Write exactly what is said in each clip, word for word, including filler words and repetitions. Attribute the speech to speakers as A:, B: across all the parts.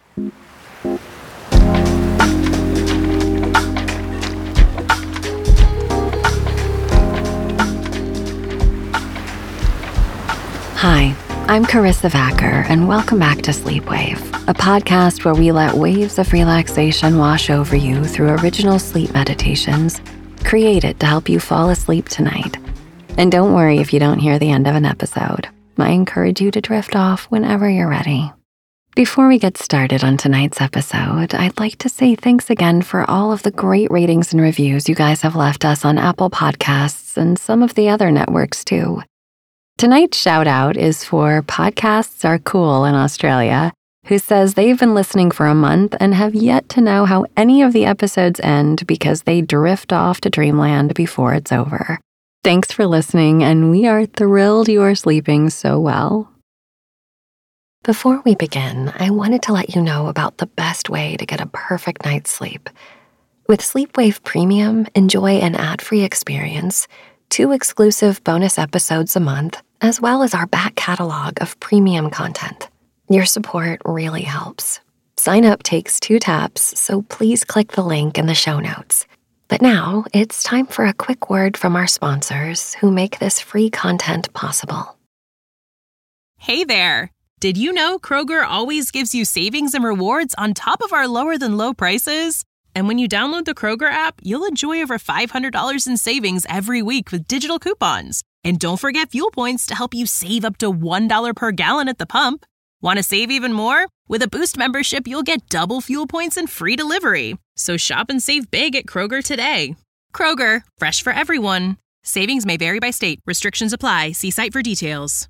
A: Hi, I'm Carissa Vacker, and welcome back to Sleepwave, a podcast where we let waves of relaxation wash over you through original sleep meditations created to help you fall asleep tonight. And don't worry if you don't hear the end of an episode. I encourage you to drift off whenever you're ready. Before we get started on tonight's episode, I'd like to say thanks again for all of the great ratings and reviews you guys have left us on Apple Podcasts and some of the other networks too. Tonight's shout out is for Podcasts Are Cool in Australia, who says they've been listening for a month and have yet to know how any of the episodes end because they drift off to dreamland before it's over. Thanks for listening, and we are thrilled you are sleeping so well. Before we begin, I wanted to let you know about the best way to get a perfect night's sleep. With Sleepwave Premium, enjoy an ad-free experience, two exclusive bonus episodes a month, as well as our back catalog of premium content. Your support really helps. Sign up takes two taps, so please click the link in the show notes. But now, it's time for a quick word from our sponsors who make this free content possible.
B: Hey there! Did you know Kroger always gives you savings and rewards on top of our lower-than-low prices? And when you download the Kroger app, you'll enjoy over five hundred dollars in savings every week with digital coupons. And don't forget fuel points to help you save up to one dollar per gallon at the pump. Want to save even more? With a Boost membership, you'll get double fuel points and free delivery. So shop and save big at Kroger today. Kroger, fresh for everyone. Savings may vary by state. Restrictions apply. See site for details.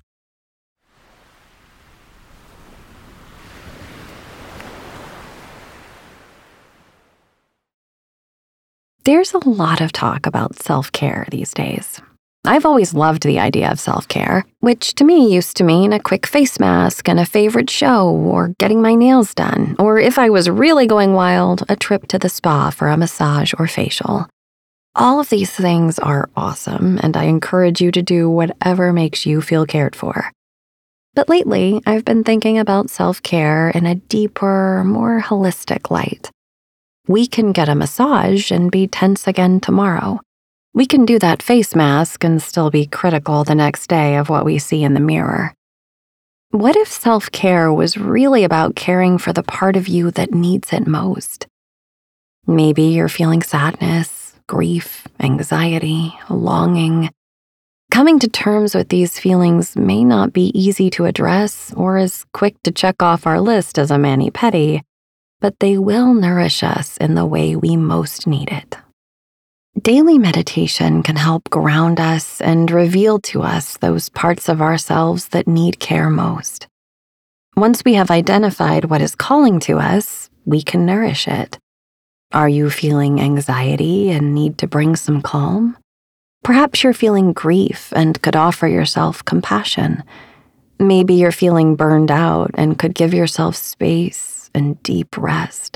A: There's a lot of talk about self-care these days. I've always loved the idea of self-care, which to me used to mean a quick face mask and a favorite show, or getting my nails done, or if I was really going wild, a trip to the spa for a massage or facial. All of these things are awesome, and I encourage you to do whatever makes you feel cared for. But lately, I've been thinking about self-care in a deeper, more holistic light. We can get a massage and be tense again tomorrow. We can do that face mask and still be critical the next day of what we see in the mirror. What if self-care was really about caring for the part of you that needs it most? Maybe you're feeling sadness, grief, anxiety, longing. Coming to terms with these feelings may not be easy to address or as quick to check off our list as a mani-pedi, but they will nourish us in the way we most need it. Daily meditation can help ground us and reveal to us those parts of ourselves that need care most. Once we have identified what is calling to us, we can nourish it. Are you feeling anxiety and need to bring some calm? Perhaps you're feeling grief and could offer yourself compassion. Maybe you're feeling burned out and could give yourself space and deep rest.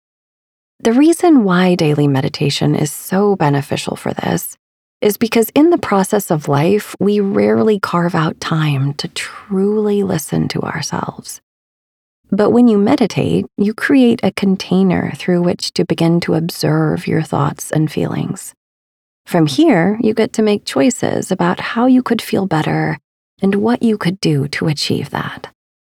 A: The reason why daily meditation is so beneficial for this is because in the process of life, we rarely carve out time to truly listen to ourselves. But when you meditate, you create a container through which to begin to observe your thoughts and feelings. From here, you get to make choices about how you could feel better and what you could do to achieve that.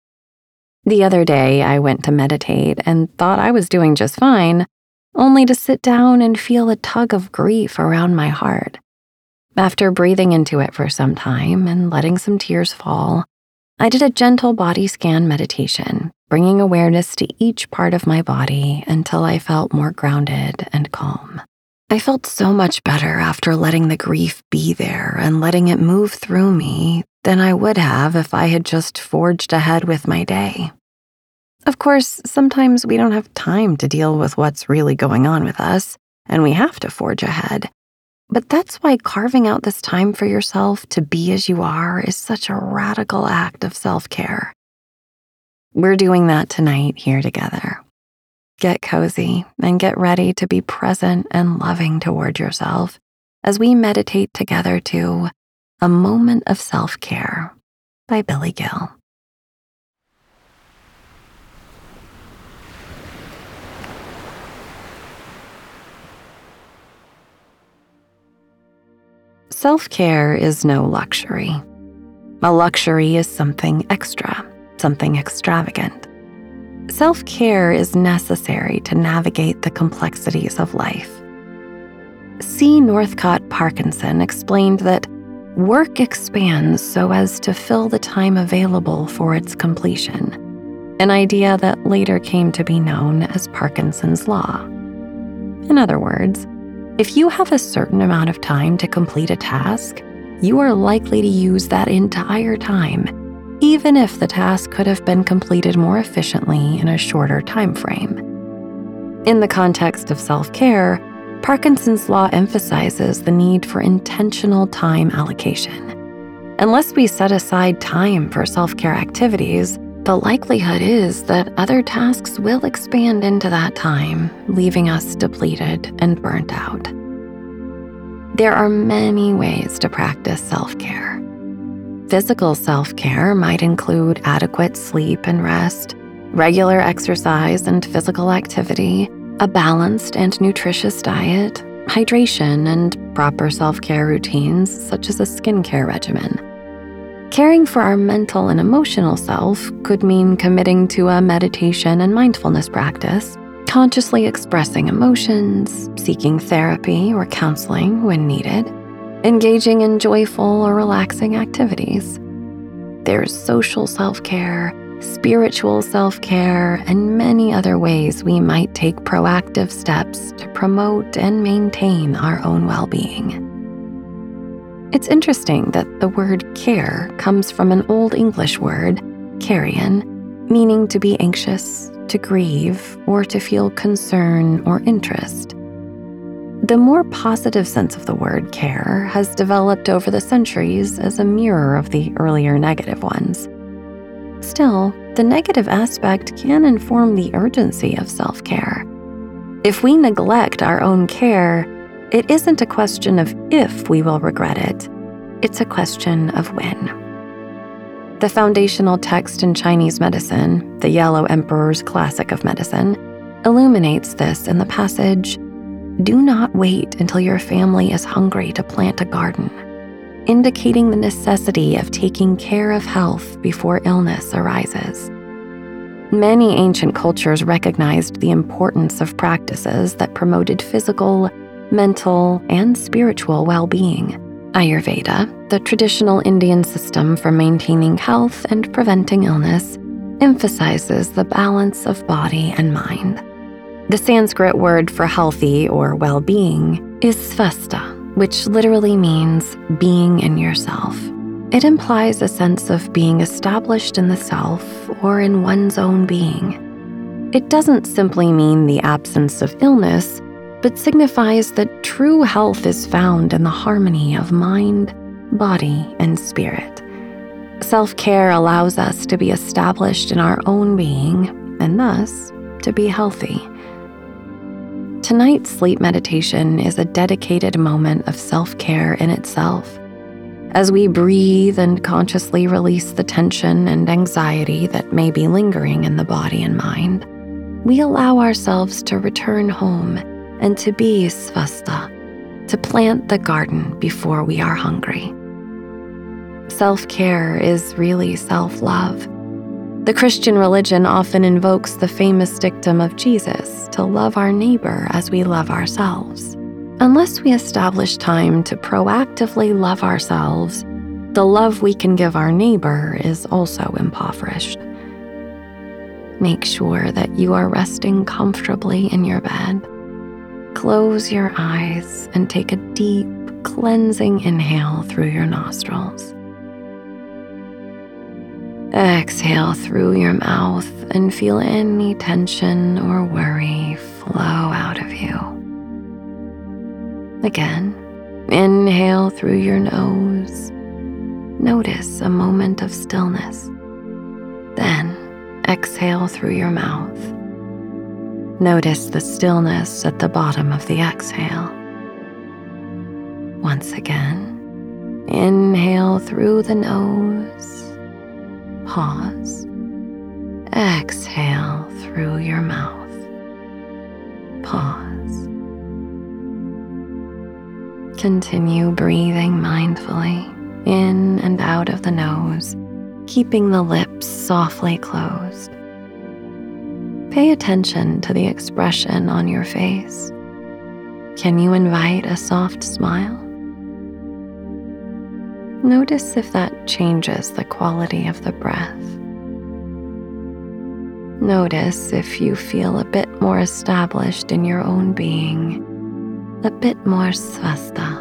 A: The other day, I went to meditate and thought I was doing just fine, only to sit down and feel a tug of grief around my heart. After breathing into it for some time and letting some tears fall, I did a gentle body scan meditation, bringing awareness to each part of my body until I felt more grounded and calm. I felt so much better after letting the grief be there and letting it move through me than I would have if I had just forged ahead with my day. Of course, sometimes we don't have time to deal with what's really going on with us, and we have to forge ahead. But that's why carving out this time for yourself to be as you are is such a radical act of self-care. We're doing that tonight here together. Get cozy and get ready to be present and loving toward yourself as we meditate together to A Moment of Self-Care by Billy Gill. Self-care is no luxury. A luxury is something extra, something extravagant. Self-care is necessary to navigate the complexities of life. C. Northcott Parkinson explained that work expands so as to fill the time available for its completion, an idea that later came to be known as Parkinson's Law. In other words, if you have a certain amount of time to complete a task, you are likely to use that entire time, even if the task could have been completed more efficiently in a shorter time frame. In the context of self-care, Parkinson's Law emphasizes the need for intentional time allocation. Unless we set aside time for self-care activities, the likelihood is that other tasks will expand into that time, leaving us depleted and burnt out. There are many ways to practice self-care. Physical self-care might include adequate sleep and rest, regular exercise and physical activity, a balanced and nutritious diet, hydration, and proper self-care routines such as a skincare regimen. Caring for our mental and emotional self could mean committing to a meditation and mindfulness practice, consciously expressing emotions, seeking therapy or counseling when needed, engaging in joyful or relaxing activities. There's social self-care, spiritual self-care, and many other ways we might take proactive steps to promote and maintain our own well-being. It's interesting that the word care comes from an Old English word, carrion, meaning to be anxious, to grieve, or to feel concern or interest. The more positive sense of the word care has developed over the centuries as a mirror of the earlier negative ones. Still, the negative aspect can inform the urgency of self-care. If we neglect our own care, it isn't a question of if we will regret it, it's a question of when. The foundational text in Chinese medicine, the Yellow Emperor's Classic of Medicine, illuminates this in the passage, "Do not wait until your family is hungry to plant a garden," indicating the necessity of taking care of health before illness arises. Many ancient cultures recognized the importance of practices that promoted physical, mental, and spiritual well-being. Ayurveda, the traditional Indian system for maintaining health and preventing illness, emphasizes the balance of body and mind. The Sanskrit word for healthy or well-being is svasta, which literally means being in yourself. It implies a sense of being established in the self or in one's own being. It doesn't simply mean the absence of illness, but signifies that true health is found in the harmony of mind, body, and spirit. Self-care allows us to be established in our own being, and thus, to be healthy. Tonight's sleep meditation is a dedicated moment of self-care in itself. As we breathe and consciously release the tension and anxiety that may be lingering in the body and mind, we allow ourselves to return home and to be svasta, to plant the garden before we are hungry. Self-care is really self-love. The Christian religion often invokes the famous dictum of Jesus to love our neighbor as we love ourselves. Unless we establish time to proactively love ourselves, the love we can give our neighbor is also impoverished. Make sure that you are resting comfortably in your bed. Close your eyes and take a deep, cleansing inhale through your nostrils. Exhale through your mouth and feel any tension or worry flow out of you. Again, inhale through your nose. Notice a moment of stillness. Then, exhale through your mouth. Notice the stillness at the bottom of the exhale. Once again, inhale through the nose. Pause. Exhale through your mouth. Pause. Continue breathing mindfully in and out of the nose, keeping the lips softly closed. Pay attention to the expression on your face. Can you invite a soft smile? Notice if that changes the quality of the breath. Notice if you feel a bit more established in your own being, a bit more svasta.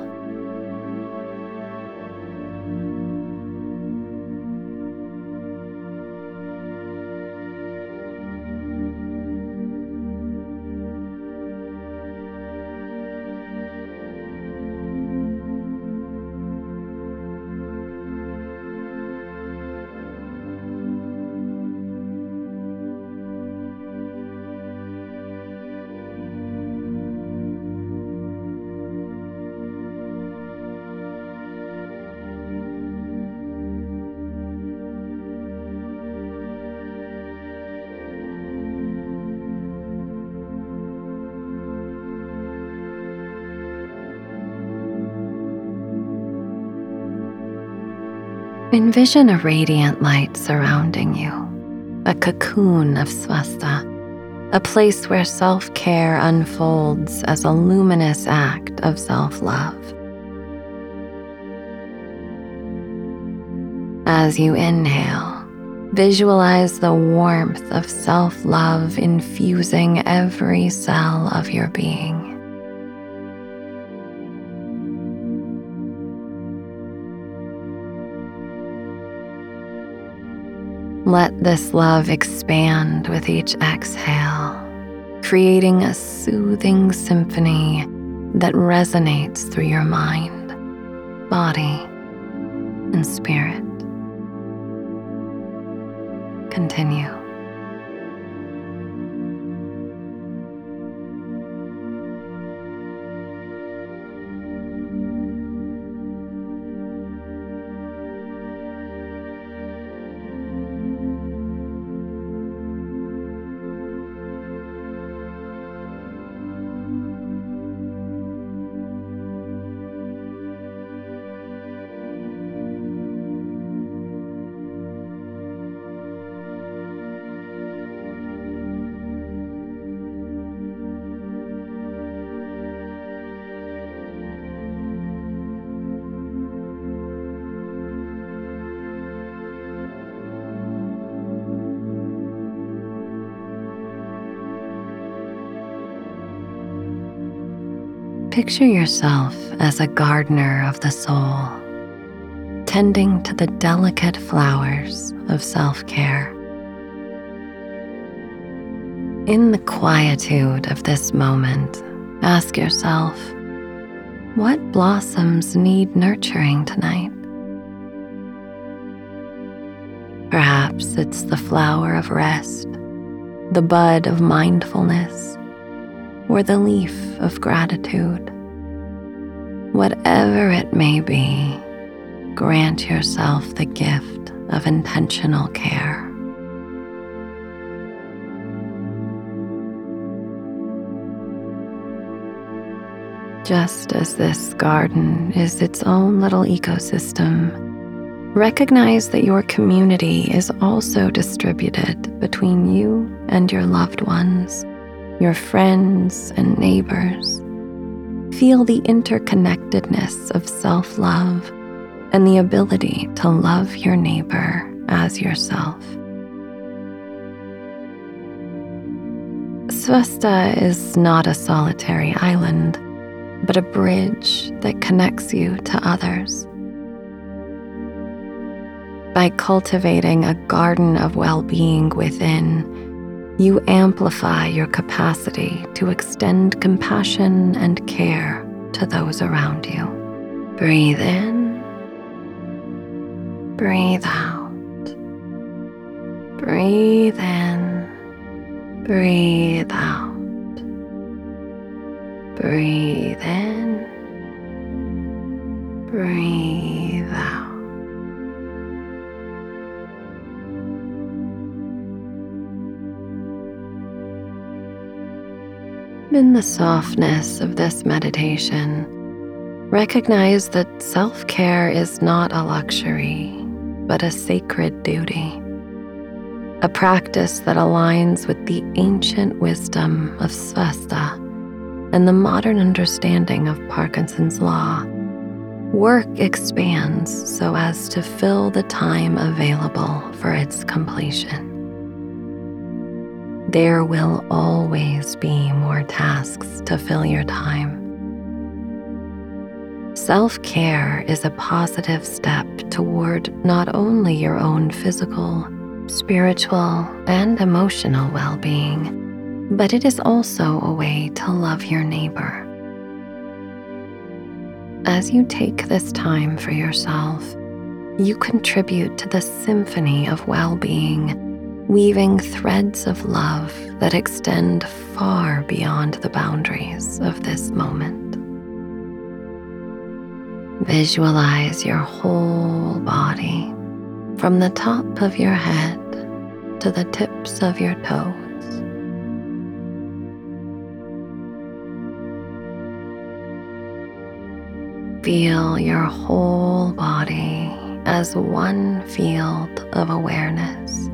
A: Envision a radiant light surrounding you, a cocoon of svasta, a place where self-care unfolds as a luminous act of self-love. As you inhale, visualize the warmth of self-love infusing every cell of your being. Let this love expand with each exhale, creating a soothing symphony that resonates through your mind, body, and spirit. Continue. Picture yourself as a gardener of the soul, tending to the delicate flowers of self-care. In the quietude of this moment, ask yourself, what blossoms need nurturing tonight? Perhaps it's the flower of rest, the bud of mindfulness, or the leaf of gratitude. Whatever it may be, grant yourself the gift of intentional care. Just as this garden is its own little ecosystem, recognize that your community is also distributed between you and your loved ones, your friends and neighbors. Feel the interconnectedness of self-love and the ability to love your neighbor as yourself. Svasta is not a solitary island, but a bridge that connects you to others. By cultivating a garden of well-being within, you amplify your capacity to extend compassion and care to those around you. Breathe in, breathe out. Breathe in, breathe out. Breathe in, breathe out. In the softness of this meditation, Recognize that self-care is not a luxury, but a sacred duty, a practice that aligns with the ancient wisdom of Svesta and the modern understanding of Parkinson's law. Work expands so as to fill the time available for its completion. There will always be more tasks to fill your time. Self-care is a positive step toward not only your own physical, spiritual, and emotional well-being, but it is also a way to love your neighbor. As you take this time for yourself, you contribute to the symphony of well-being, weaving threads of love that extend far beyond the boundaries of this moment. Visualize your whole body, from the top of your head to the tips of your toes. Feel your whole body as one field of awareness.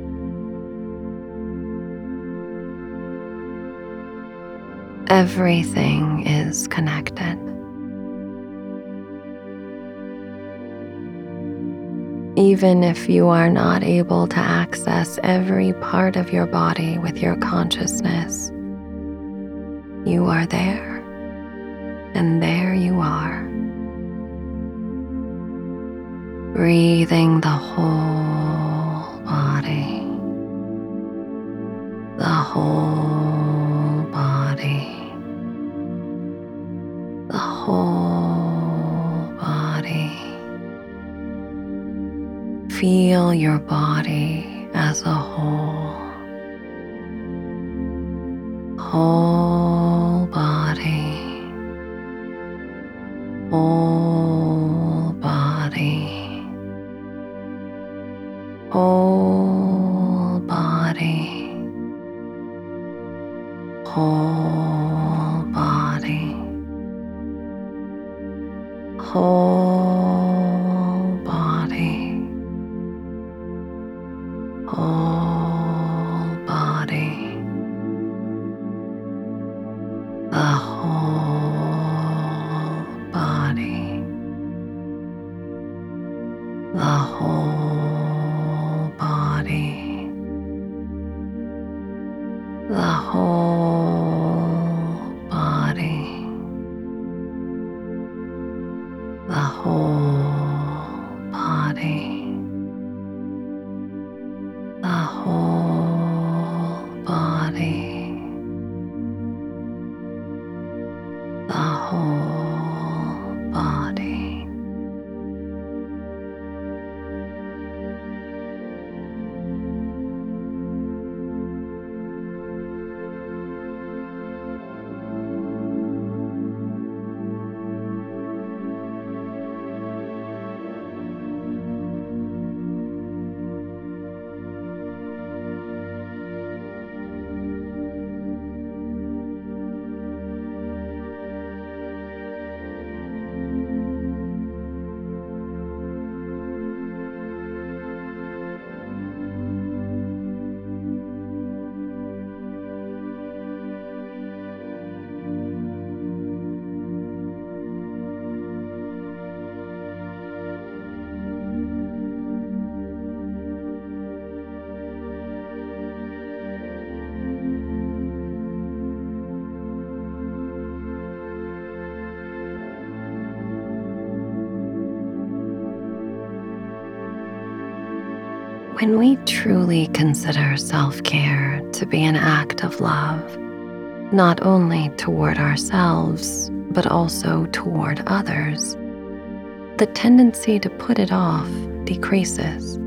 A: Everything is connected. Even if you are not able to access every part of your body with your consciousness, you are there, and there you are. Breathing the whole body, the whole body, the whole body. Feel your body as a whole, whole body, whole body, whole body, whole body, whole body, whole body, the whole body, the whole body, the whole body, the whole body. The whole body, the whole body. When we truly consider self-care to be an act of love, not only toward ourselves, but also toward others, the tendency to put it off decreases.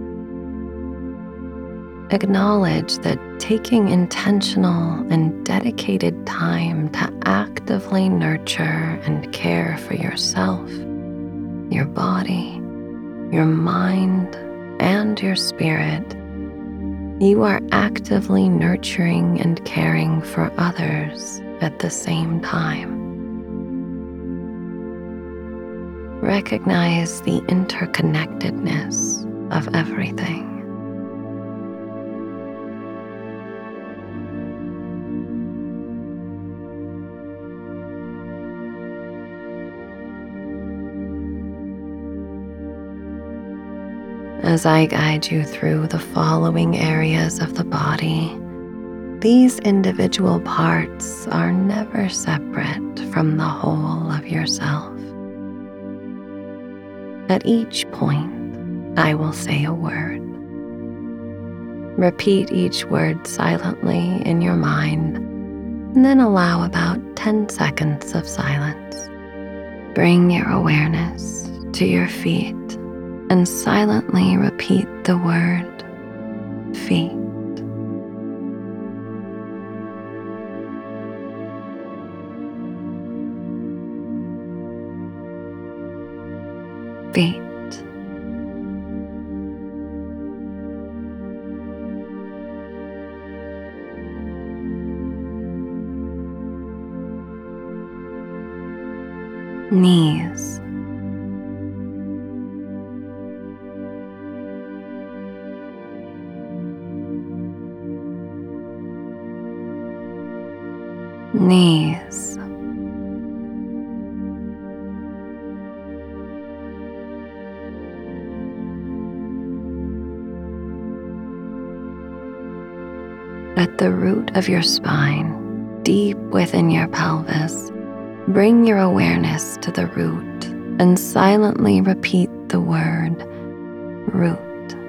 A: Acknowledge that taking intentional and dedicated time to actively nurture and care for yourself, your body, your mind, and your spirit, you are actively nurturing and caring for others at the same time. Recognize the interconnectedness of everything. As I guide you through the following areas of the body, these individual parts are never separate from the whole of yourself. At each point, I will say a word. Repeat each word silently in your mind, and then allow about ten seconds of silence. Bring your awareness to your feet and silently repeat the word feet. Feet. Knees. Knees. At the root of your spine, deep within your pelvis, bring your awareness to the root and silently repeat the word root.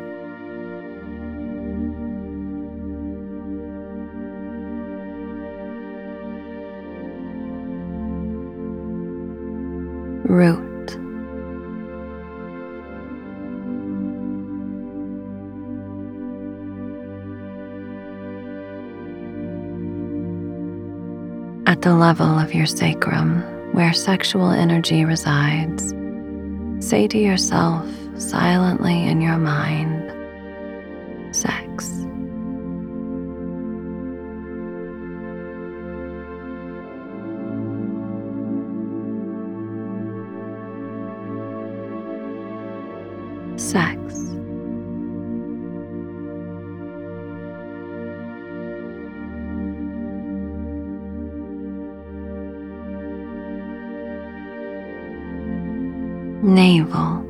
A: Root. At the level of your sacrum, where sexual energy resides, say to yourself silently in your mind, sex. Sex. Navel.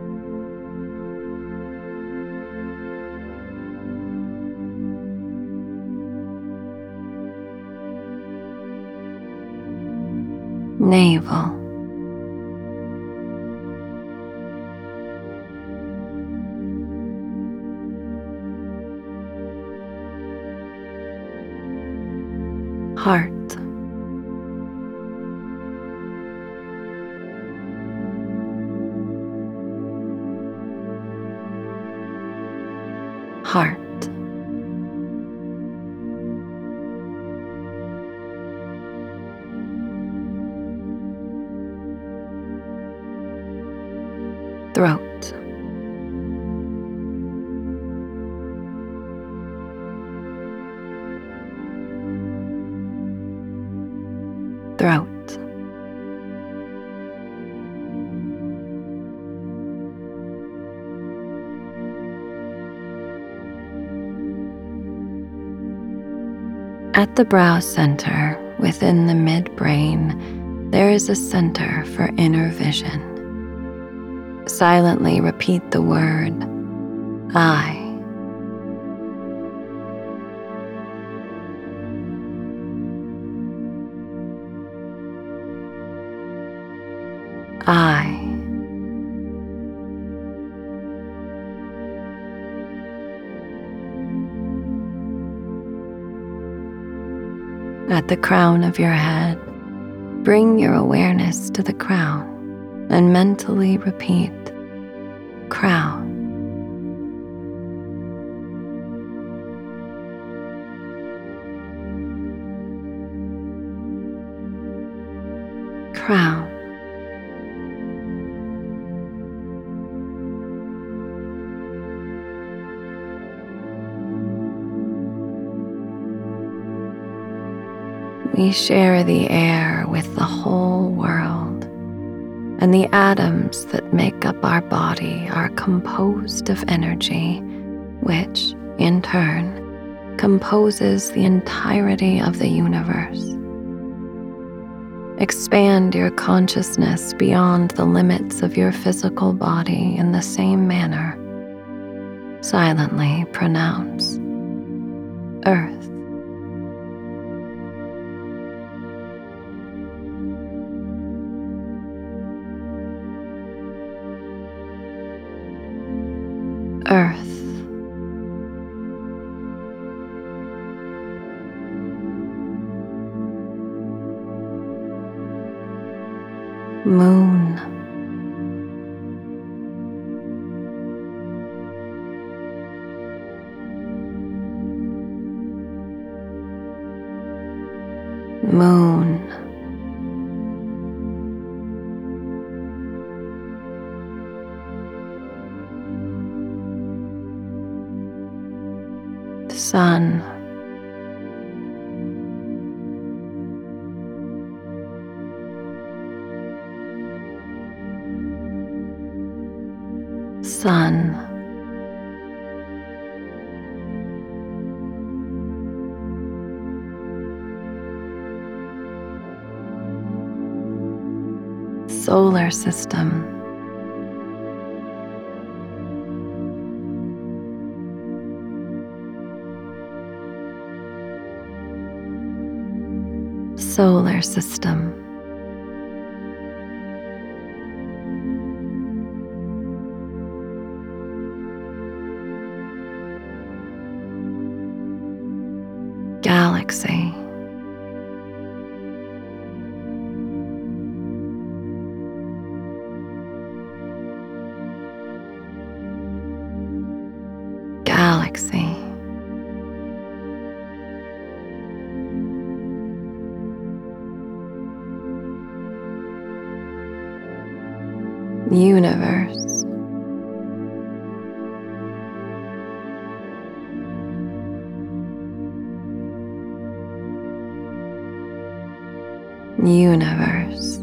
A: Navel. Heart. Heart. Throat. Throat. At the brow center, within the midbrain, there is a center for inner vision. Silently repeat the word I. I. At the crown of your head, bring your awareness to the crown and mentally repeat crown. Crown. We share the air with the whole world. and the atoms that make up our body are composed of energy, which, in turn, composes the entirety of the universe. Expand your consciousness beyond the limits of your physical body in the same manner. Silently pronounce Earth. Earth. Moon. Moon. Sun. Sun. Solar system. Solar system. Galaxy. Galaxy. Universe. Universe.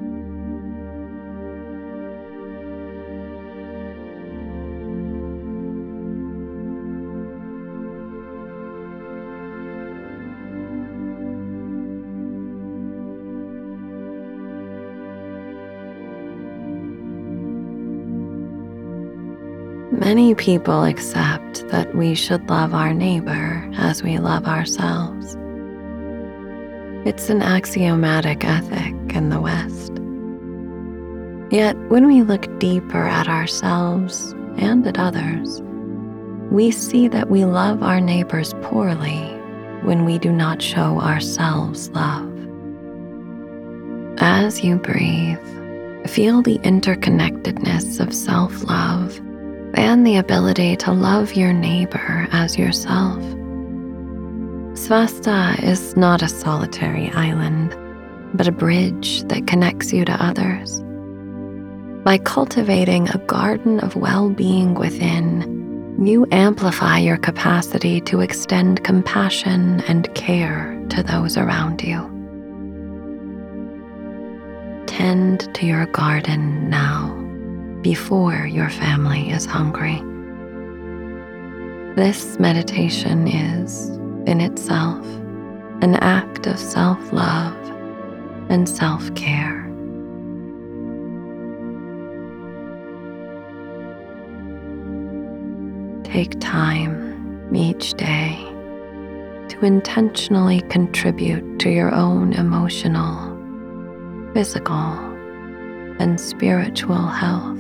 A: Many people accept that we should love our neighbor as we love ourselves. It's an axiomatic ethic in the West. Yet, when we look deeper at ourselves and at others, we see that we love our neighbors poorly when we do not show ourselves love. As you breathe, feel the interconnectedness of self-love and the ability to love your neighbor as yourself. Svasta is not a solitary island, but a bridge that connects you to others. By cultivating a garden of well-being within, you amplify your capacity to extend compassion and care to those around you. Tend to your garden now, before your family is hungry. This meditation is, in itself, an act of self-love and self-care. Take time each day to intentionally contribute to your own emotional, physical, and spiritual health.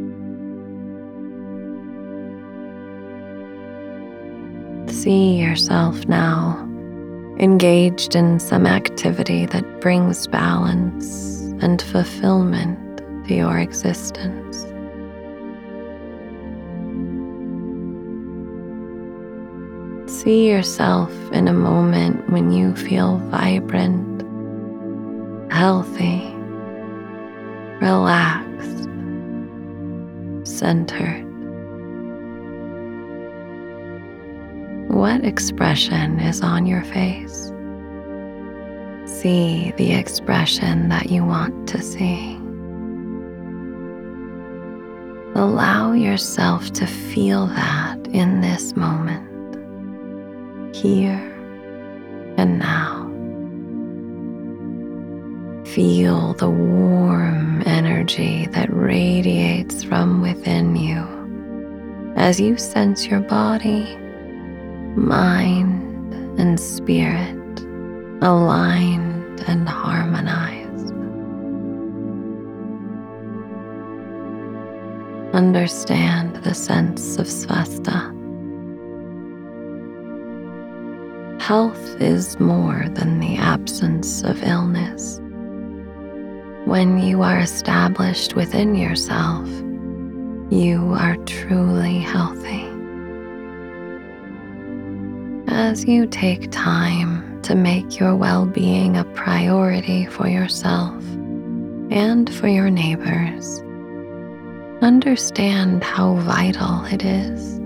A: See yourself now engaged in some activity that brings balance and fulfillment to your existence. See yourself in a moment when you feel vibrant, healthy, relaxed, centered. What expression is on your face? See the expression that you want to see. Allow yourself to feel that in this moment, here and now. Feel the warm energy that radiates from within you as you sense your body, mind, and spirit aligned and harmonized. Understand the sense of svasta. Health is more than the absence of illness. When you are established within yourself, you are truly healthy. As you take time to make your well-being a priority for yourself and for your neighbors, understand how vital it is.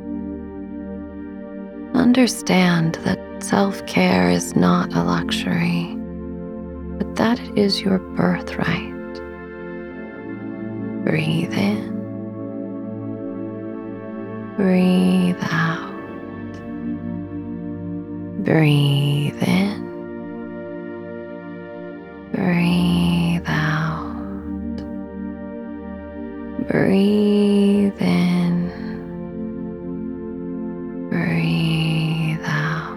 A: Understand that self-care is not a luxury, but that it is your birthright. Breathe in. Breathe out. Breathe in. Breathe out. Breathe in. Breathe out.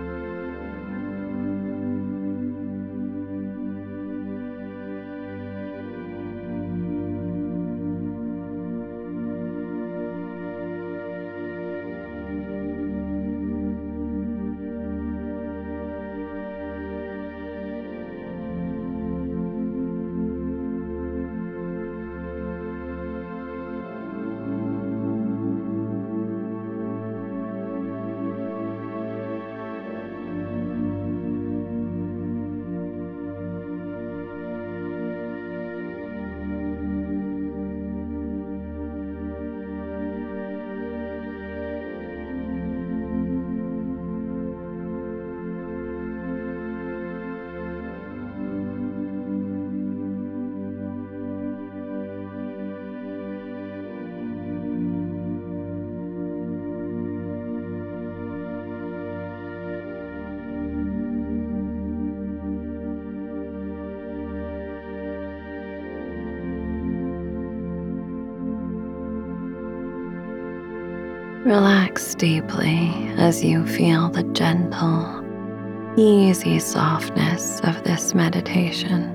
A: Relax deeply as you feel the gentle, easy softness of this meditation.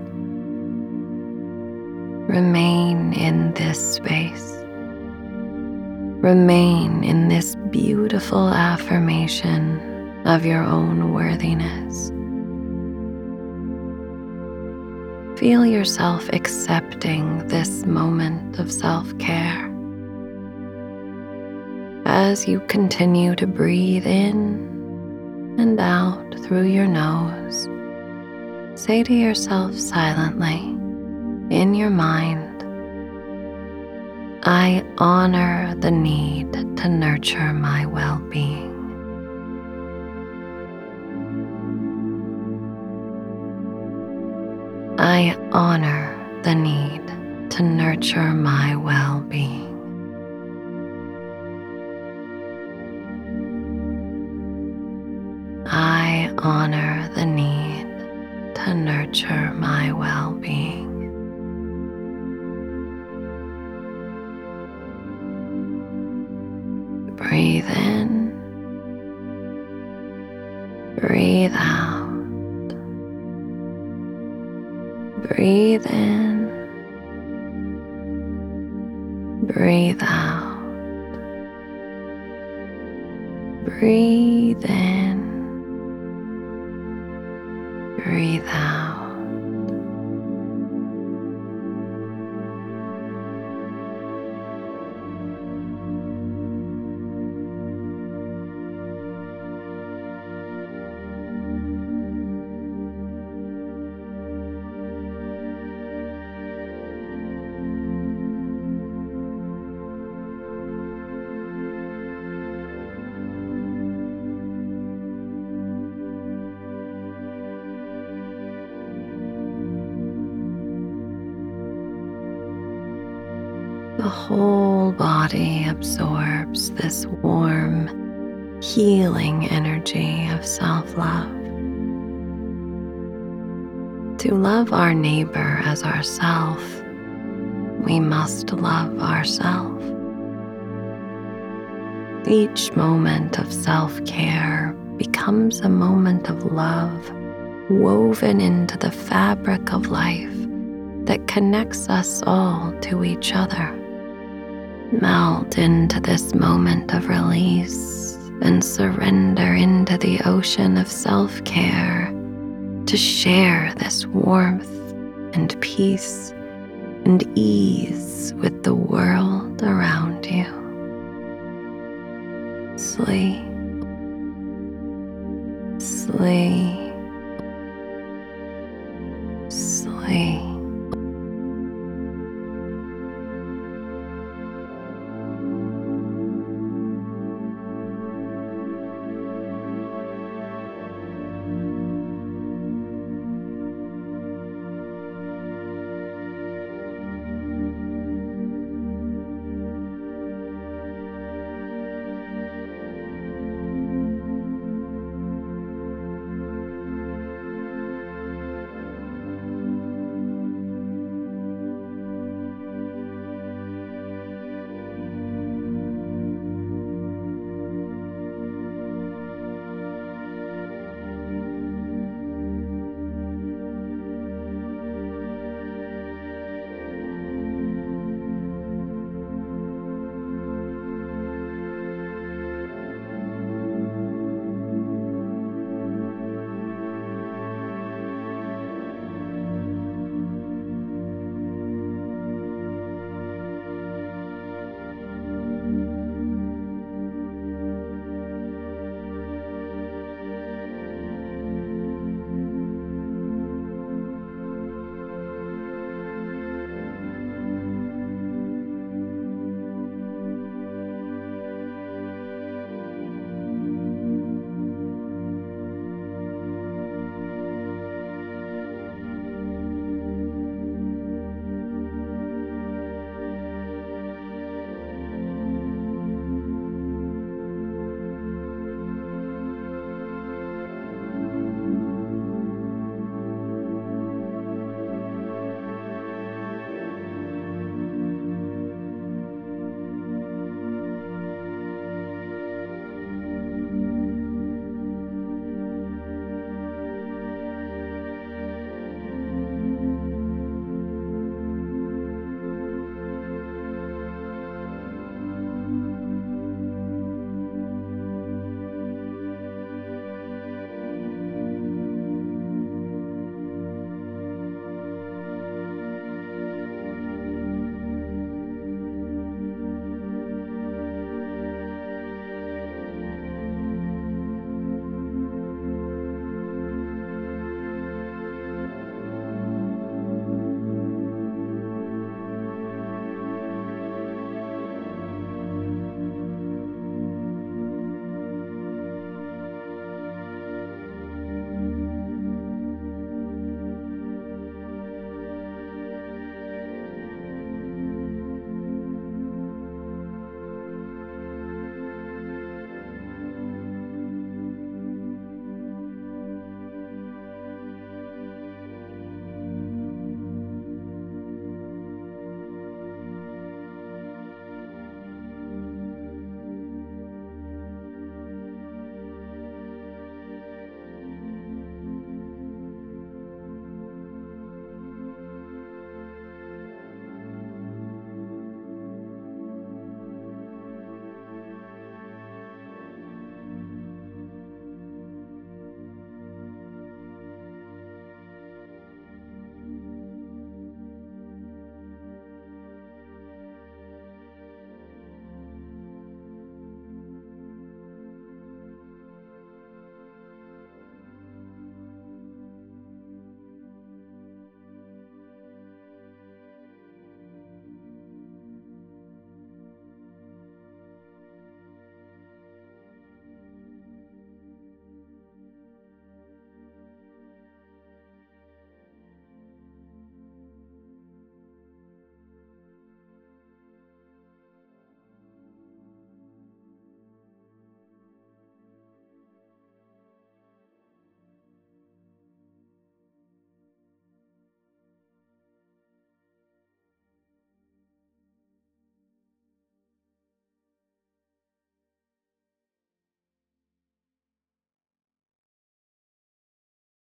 A: Remain in this space. Remain in this beautiful affirmation of your own worthiness. Feel yourself accepting this moment of self-care. As you continue to breathe in and out through your nose, say to yourself silently, in your mind, I honor the need to nurture my well-being. I honor the need to nurture my well-being. I honor the need to nurture my well-being. Breathe in. Breathe out. Breathe in. Breathe out. Breathe in. Breathe out. The whole body absorbs this warm, healing energy of self-love. To love our neighbor as ourself, we must love ourselves. Each moment of self-care becomes a moment of love woven into the fabric of life that connects us all to each other. Melt into this moment of release and surrender into the ocean of self-care to share this warmth and peace and ease with the world around you. Sleep, sleep.